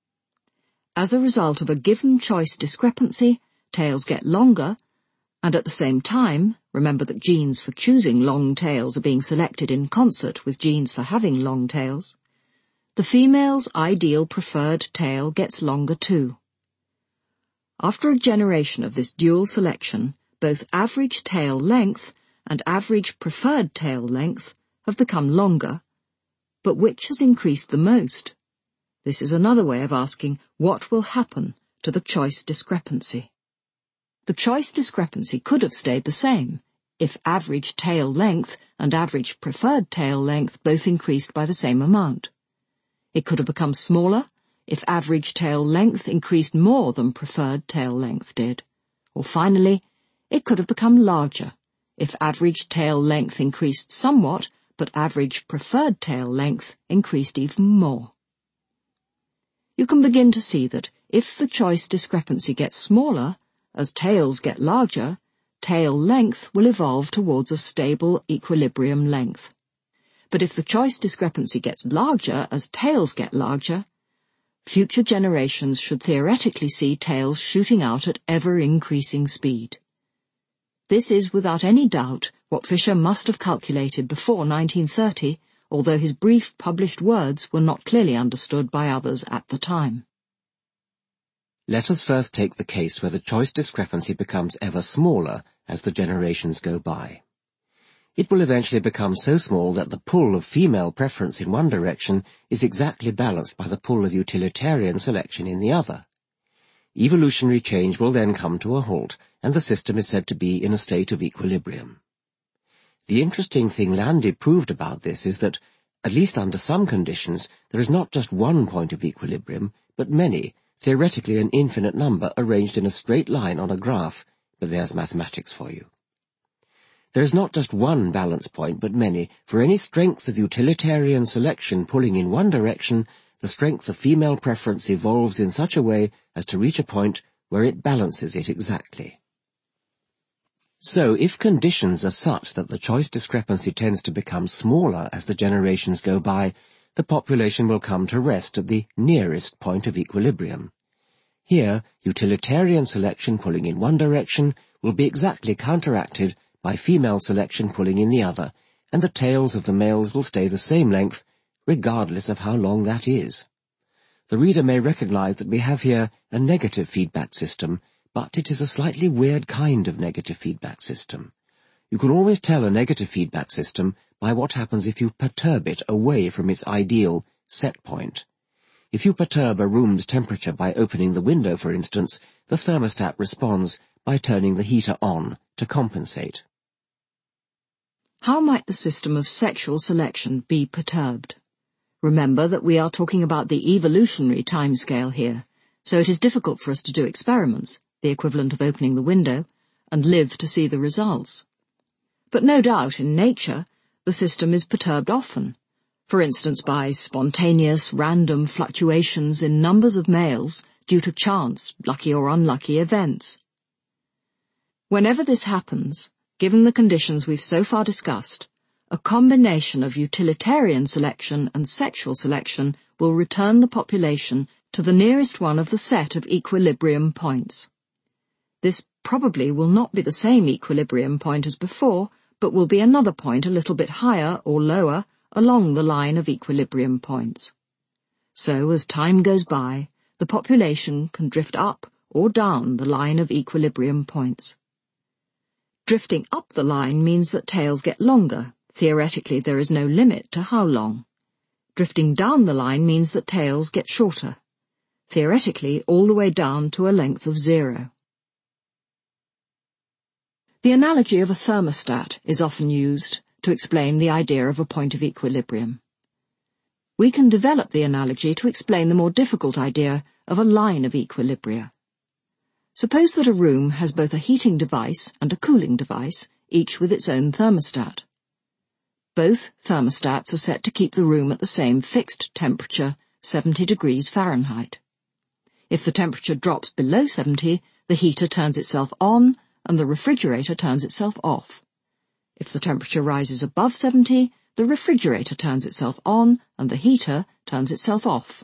As a result of a given choice discrepancy, tails get longer, and at the same time, remember that genes for choosing long tails are being selected in concert with genes for having long tails, the female's ideal preferred tail gets longer too. After a generation of this dual selection, both average tail length and average preferred tail length have become longer, but which has increased the most? This is another way of asking what will happen to the choice discrepancy. The choice discrepancy could have stayed the same if average tail length and average preferred tail length both increased by the same amount. It could have become smaller if average tail length increased more than preferred tail length did. Or finally, it could have become larger if average tail length increased somewhat, but average preferred tail length increased even more. You can begin to see that if the choice discrepancy gets smaller, as tails get larger, tail length will evolve towards a stable equilibrium length. But if the choice discrepancy gets larger as tails get larger, future generations should theoretically see tails shooting out at ever-increasing speed. This is without any doubt what Fisher must have calculated before 1930, although his brief published words were not clearly understood by others at the time. Let us first take the case where the choice discrepancy becomes ever smaller as the generations go by. It will eventually become so small that the pull of female preference in one direction is exactly balanced by the pull of utilitarian selection in the other. Evolutionary change will then come to a halt, and the system is said to be in a state of equilibrium. The interesting thing Landy proved about this is that, at least under some conditions, there is not just one point of equilibrium, but many, theoretically an infinite number arranged in a straight line on a graph, but there's mathematics for you. There is not just one balance point, but many. For any strength of utilitarian selection pulling in one direction, the strength of female preference evolves in such a way as to reach a point where it balances it exactly. So, if conditions are such that the choice discrepancy tends to become smaller as the generations go by, the population will come to rest at the nearest point of equilibrium. Here, utilitarian selection pulling in one direction will be exactly counteracted by female selection pulling in the other, and the tails of the males will stay the same length, regardless of how long that is. The reader may recognize that we have here a negative feedback system, but it is a slightly weird kind of negative feedback system. You can always tell a negative feedback system by what happens if you perturb it away from its ideal set point. If you perturb a room's temperature by opening the window, for instance, the thermostat responds by turning the heater on to compensate. How might the system of sexual selection be perturbed? Remember that we are talking about the evolutionary timescale here, so it is difficult for us to do experiments, the equivalent of opening the window, and live to see the results. But no doubt in nature, the system is perturbed often, for instance by spontaneous, random fluctuations in numbers of males due to chance, lucky or unlucky events. Whenever this happens, given the conditions we've so far discussed, a combination of utilitarian selection and sexual selection will return the population to the nearest one of the set of equilibrium points. This probably will not be the same equilibrium point as before, but will be another point a little bit higher or lower along the line of equilibrium points. So, as time goes by, the population can drift up or down the line of equilibrium points. Drifting up the line means that tails get longer. Theoretically, there is no limit to how long. Drifting down the line means that tails get shorter. Theoretically, all the way down to a length of 0. The analogy of a thermostat is often used to explain the idea of a point of equilibrium. We can develop the analogy to explain the more difficult idea of a line of equilibria. Suppose that a room has both a heating device and a cooling device, each with its own thermostat. Both thermostats are set to keep the room at the same fixed temperature, 70 degrees Fahrenheit. If the temperature drops below 70, the heater turns itself on and the refrigerator turns itself off. If the temperature rises above 70, the refrigerator turns itself on and the heater turns itself off.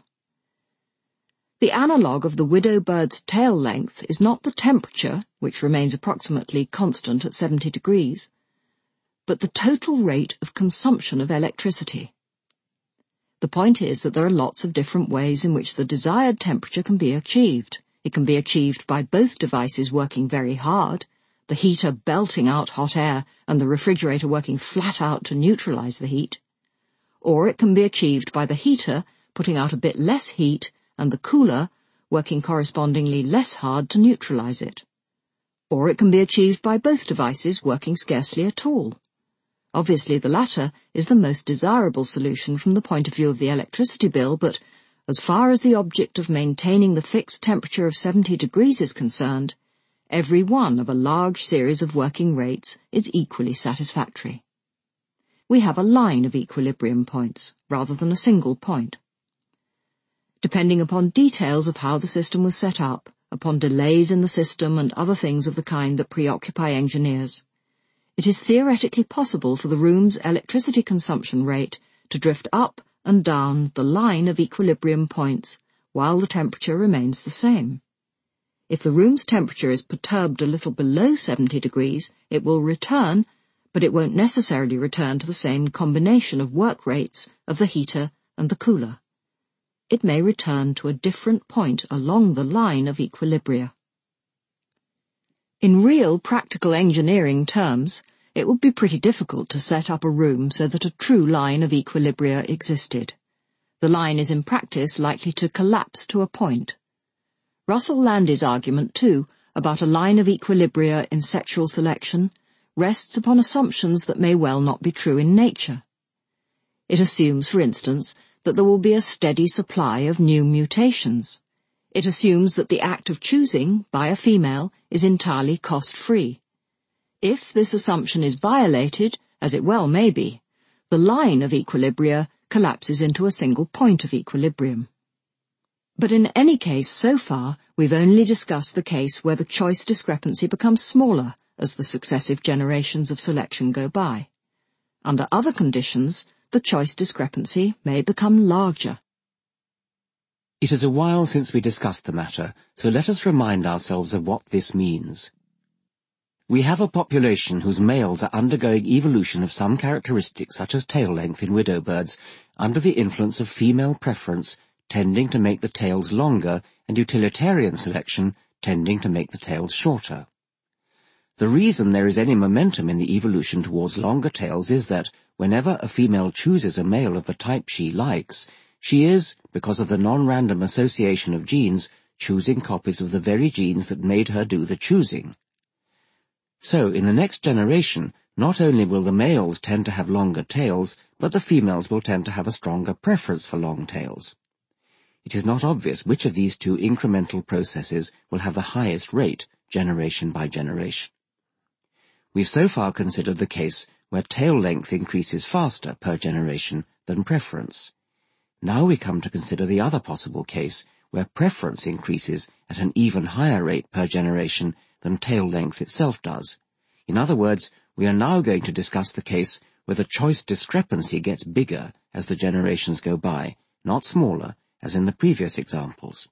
The analogue of the widow bird's tail length is not the temperature, which remains approximately constant at 70 degrees, but the total rate of consumption of electricity. The point is that there are lots of different ways in which the desired temperature can be achieved. It can be achieved by both devices working very hard, the heater belting out hot air and the refrigerator working flat out to neutralize the heat. Or it can be achieved by the heater putting out a bit less heat and the cooler working correspondingly less hard to neutralize it. Or it can be achieved by both devices working scarcely at all. Obviously, the latter is the most desirable solution from the point of view of the electricity bill, but as far as the object of maintaining the fixed temperature of 70 degrees is concerned, every one of a large series of working rates is equally satisfactory. We have a line of equilibrium points, rather than a single point. Depending upon details of how the system was set up, upon delays in the system and other things of the kind that preoccupy engineers, it is theoretically possible for the room's electricity consumption rate to drift up and down the line of equilibrium points while the temperature remains the same. If the room's temperature is perturbed a little below 70 degrees, it will return, but it won't necessarily return to the same combination of work rates of the heater and the cooler. It may return to a different point along the line of equilibria. In real practical engineering terms, it would be pretty difficult to set up a room so that a true line of equilibria existed. The line is in practice likely to collapse to a point. Russell Landy's argument, too, about a line of equilibria in sexual selection rests upon assumptions that may well not be true in nature. It assumes, for instance, that there will be a steady supply of new mutations. It assumes that the act of choosing by a female is entirely cost-free. If this assumption is violated, as it well may be, the line of equilibria collapses into a single point of equilibrium. But in any case, so far, we've only discussed the case where the choice discrepancy becomes smaller as the successive generations of selection go by. Under other conditions, the choice discrepancy may become larger. It is a while since we discussed the matter, so let us remind ourselves of what this means. We have a population whose males are undergoing evolution of some characteristics such as tail length in widow birds under the influence of female preference tending to make the tails longer and utilitarian selection tending to make the tails shorter. The reason there is any momentum in the evolution towards longer tails is that whenever a female chooses a male of the type she likes, she is, because of the non-random association of genes, choosing copies of the very genes that made her do the choosing. So, in the next generation, not only will the males tend to have longer tails, but the females will tend to have a stronger preference for long tails. It is not obvious which of these two incremental processes will have the highest rate, generation by generation. We've so far considered the case where tail length increases faster per generation than preference. Now we come to consider the other possible case where preference increases at an even higher rate per generation than tail length itself does. In other words, we are now going to discuss the case where the choice discrepancy gets bigger as the generations go by, not smaller, as in the previous examples.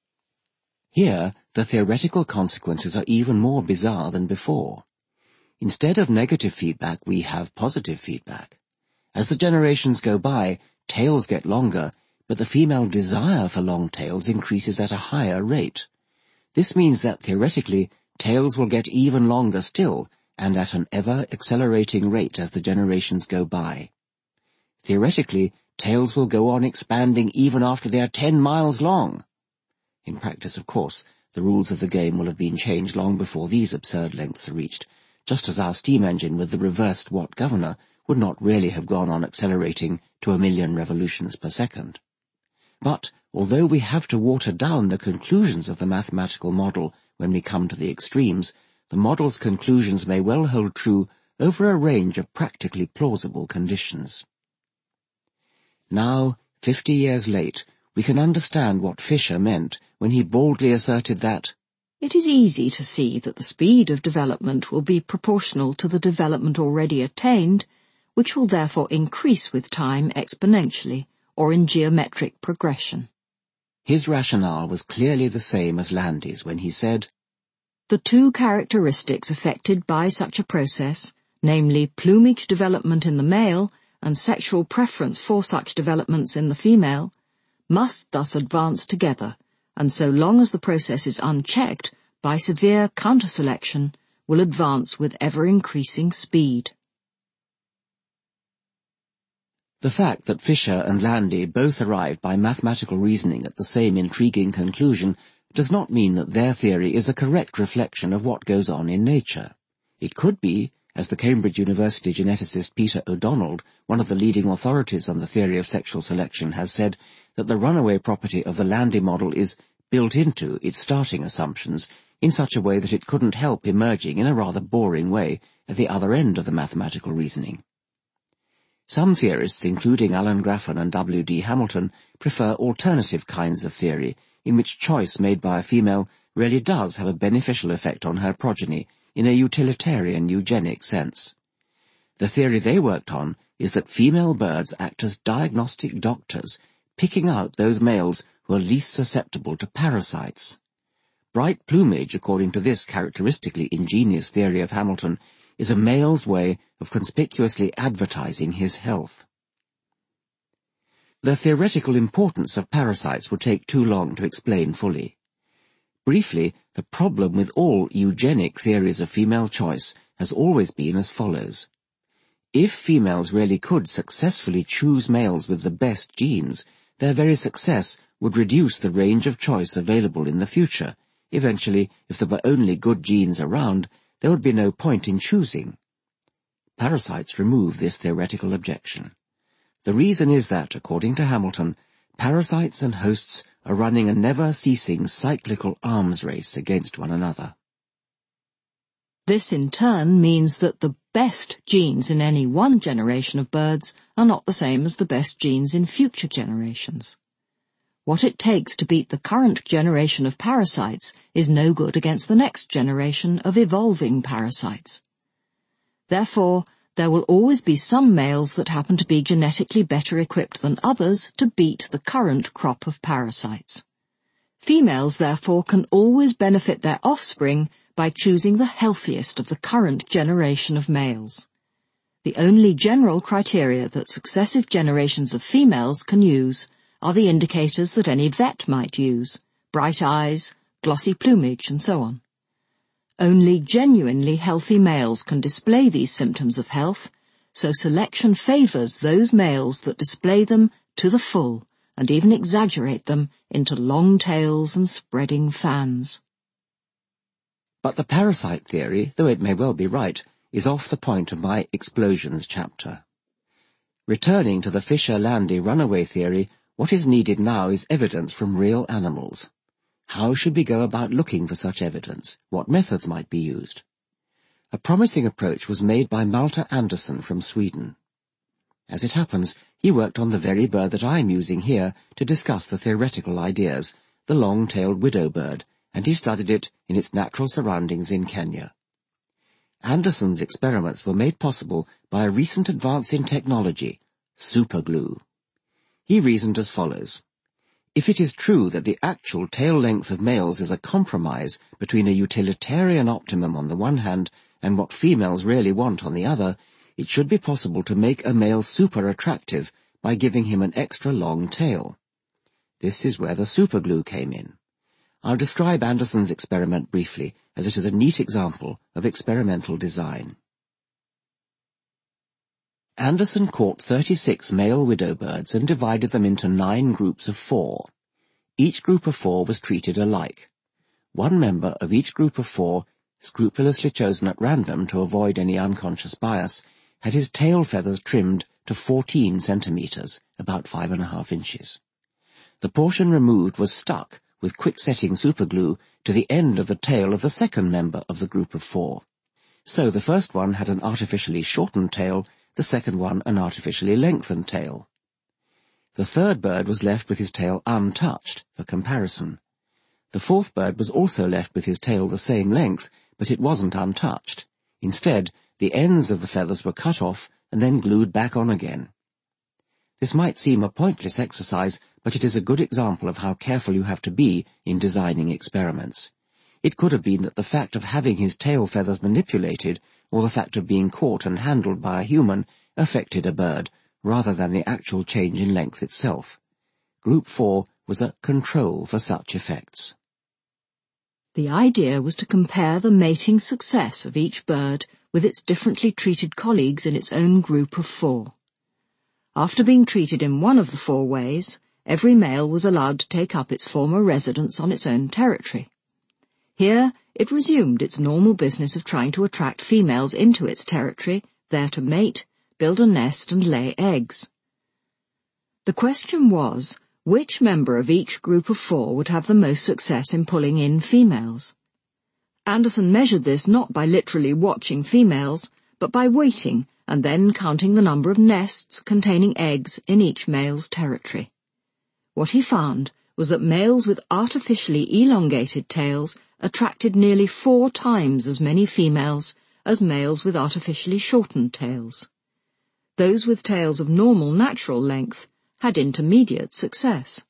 Here, the theoretical consequences are even more bizarre than before. Instead of negative feedback, we have positive feedback. As the generations go by, tails get longer, but the female desire for long tails increases at a higher rate. This means that, theoretically, tails will get even longer still, and at an ever-accelerating rate as the generations go by. Theoretically, tails will go on expanding even after they are 10 miles long. In practice, of course, the rules of the game will have been changed long before these absurd lengths are reached, just as our steam engine with the reversed Watt governor would not really have gone on accelerating to 1,000,000 revolutions per second. But, although we have to water down the conclusions of the mathematical model when we come to the extremes, the model's conclusions may well hold true over a range of practically plausible conditions. Now, 50 years late, we can understand what Fisher meant when he boldly asserted that it is easy to see that the speed of development will be proportional to the development already attained, which will therefore increase with time exponentially, or in geometric progression. His rationale was clearly the same as Landy's when he said, the two characteristics affected by such a process, namely plumage development in the male and sexual preference for such developments in the female, must thus advance together, and so long as the process is unchecked by severe counter-selection, will advance with ever-increasing speed. The fact that Fisher and Landy both arrived by mathematical reasoning at the same intriguing conclusion does not mean that their theory is a correct reflection of what goes on in nature. It could be, as the Cambridge University geneticist Peter O'Donnell, one of the leading authorities on the theory of sexual selection, has said, that the runaway property of the Landy model is built into its starting assumptions in such a way that it couldn't help emerging in a rather boring way at the other end of the mathematical reasoning. Some theorists, including Alan Graffan and W.D. Hamilton, prefer alternative kinds of theory in which choice made by a female really does have a beneficial effect on her progeny in a utilitarian eugenic sense. The theory they worked on is that female birds act as diagnostic doctors, picking out those males who are least susceptible to parasites. Bright plumage, according to this characteristically ingenious theory of Hamilton, is a male's way of conspicuously advertising his health. The theoretical importance of parasites would take too long to explain fully. Briefly, the problem with all eugenic theories of female choice has always been as follows. If females really could successfully choose males with the best genes, their very success would reduce the range of choice available in the future. Eventually, if there were only good genes around, there would be no point in choosing. Parasites remove this theoretical objection. The reason is that, according to Hamilton, parasites and hosts are running a never-ceasing cyclical arms race against one another. This in turn means that the best genes in any one generation of birds are not the same as the best genes in future generations. What it takes to beat the current generation of parasites is no good against the next generation of evolving parasites. Therefore, there will always be some males that happen to be genetically better equipped than others to beat the current crop of parasites. Females, therefore, can always benefit their offspring by choosing the healthiest of the current generation of males. The only general criteria that successive generations of females can use are the indicators that any vet might use: bright eyes, glossy plumage, and so on. Only genuinely healthy males can display these symptoms of health, so selection favors those males that display them to the full and even exaggerate them into long tails and spreading fans. But the parasite theory, though it may well be right, is off the point of my explosions chapter. Returning to the Fisher-Landy runaway theory, what is needed now is evidence from real animals. How should we go about looking for such evidence? What methods might be used? A promising approach was made by Malte Andersson from Sweden. As it happens, he worked on the very bird that I'm using here to discuss the theoretical ideas, the long-tailed widow bird, and he studied it in its natural surroundings in Kenya. Andersson's experiments were made possible by a recent advance in technology, superglue. He reasoned as follows. If it is true that the actual tail length of males is a compromise between a utilitarian optimum on the one hand and what females really want on the other, it should be possible to make a male super attractive by giving him an extra long tail. This is where the superglue came in. I'll describe Anderson's experiment briefly, as it is a neat example of experimental design. Anderson caught 36 male widow birds and divided them into 9 groups of 4. Each group of 4 was treated alike. One member of each group of 4, scrupulously chosen at random to avoid any unconscious bias, had his tail feathers trimmed to 14 centimetres, about 5.5 inches. The portion removed was stuck with quick-setting superglue to the end of the tail of the second member of the group of 4. So the first one had an artificially shortened tail, the second one an artificially lengthened tail. The third bird was left with his tail untouched, for comparison. The fourth bird was also left with his tail the same length, but it wasn't untouched. Instead, the ends of the feathers were cut off and then glued back on again. This might seem a pointless exercise, but it is a good example of how careful you have to be in designing experiments. It could have been that the fact of having his tail feathers manipulated, or the fact of being caught and handled by a human, affected a bird, rather than the actual change in length itself. Group 4 was a control for such effects. The idea was to compare the mating success of each bird with its differently treated colleagues in its own group of 4. After being treated in one of the 4 ways, every male was allowed to take up its former residence on its own territory. Here, it resumed its normal business of trying to attract females into its territory, there to mate, build a nest and lay eggs. The question was, which member of each group of 4 would have the most success in pulling in females? Anderson measured this not by literally watching females, but by waiting and then counting the number of nests containing eggs in each male's territory. What he found was that males with artificially elongated tails attracted nearly 4 times as many females as males with artificially shortened tails. Those with tails of normal natural length had intermediate success.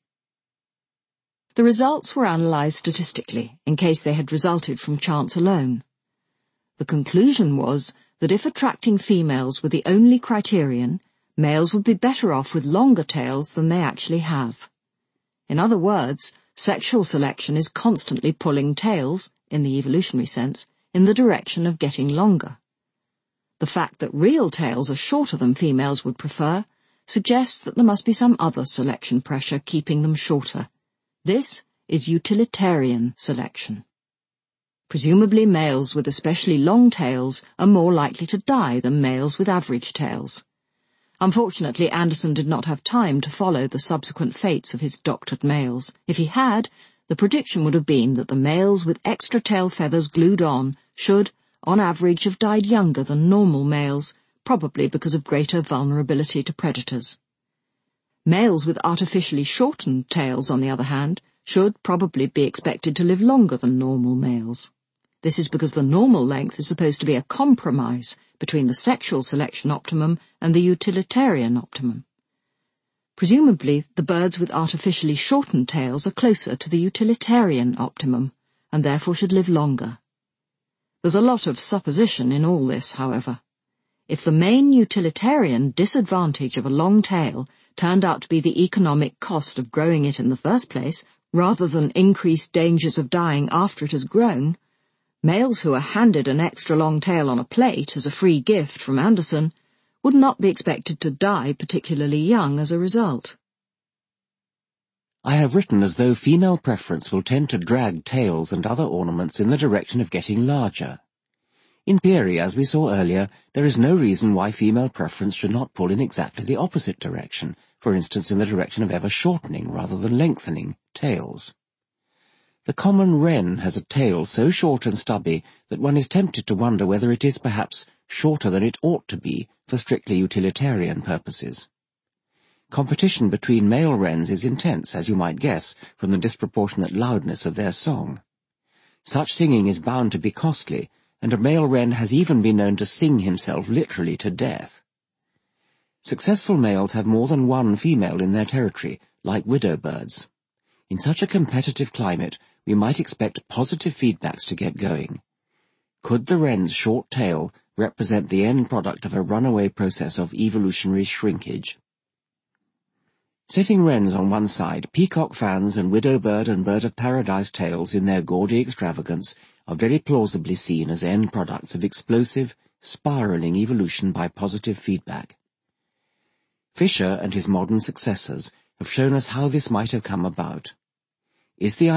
The results were analysed statistically, in case they had resulted from chance alone. The conclusion was that if attracting females were the only criterion, males would be better off with longer tails than they actually have. In other words, sexual selection is constantly pulling tails, in the evolutionary sense, in the direction of getting longer. The fact that real tails are shorter than females would prefer suggests that there must be some other selection pressure keeping them shorter. This is utilitarian selection. Presumably males with especially long tails are more likely to die than males with average tails. Unfortunately, Anderson did not have time to follow the subsequent fates of his doctored males. If he had, the prediction would have been that the males with extra tail feathers glued on should, on average, have died younger than normal males, probably because of greater vulnerability to predators. Males with artificially shortened tails, on the other hand, should probably be expected to live longer than normal males. This is because the normal length is supposed to be a compromise between the sexual selection optimum and the utilitarian optimum. Presumably, the birds with artificially shortened tails are closer to the utilitarian optimum, and therefore should live longer. There's a lot of supposition in all this, however. If the main utilitarian disadvantage of a long tail turned out to be the economic cost of growing it in the first place, rather than increased dangers of dying after it has grown, males who are handed an extra long tail on a plate as a free gift from Anderson would not be expected to die particularly young as a result. I have written as though female preference will tend to drag tails and other ornaments in the direction of getting larger. In theory, as we saw earlier, there is no reason why female preference should not pull in exactly the opposite direction, for instance in the direction of ever shortening rather than lengthening tails. The common wren has a tail so short and stubby that one is tempted to wonder whether it is perhaps shorter than it ought to be for strictly utilitarian purposes. Competition between male wrens is intense, as you might guess, from the disproportionate loudness of their song. Such singing is bound to be costly, and a male wren has even been known to sing himself literally to death. Successful males have more than one female in their territory, like widow birds. In such a competitive climate, we might expect positive feedbacks to get going. Could the wren's short tail represent the end product of a runaway process of evolutionary shrinkage? Setting wrens on one side, peacock fans and widowbird and bird of paradise tails in their gaudy extravagance are very plausibly seen as end products of explosive, spiraling evolution by positive feedback. Fisher and his modern successors have shown us how this might have come about. Is the